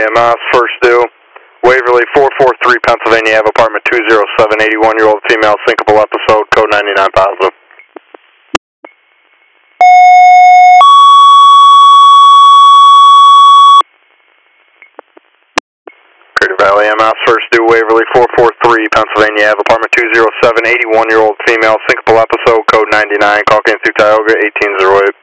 Valley MS, first due, Waverly 443 Pennsylvania Ave, apartment 207, 81-year-old female, syncopal episode, code 99 positive. Crater Valley MS, first due, Waverly 443 Pennsylvania Ave, apartment 207, 81-year-old female, syncopal episode, code 99, call Kansas Tioga 1808.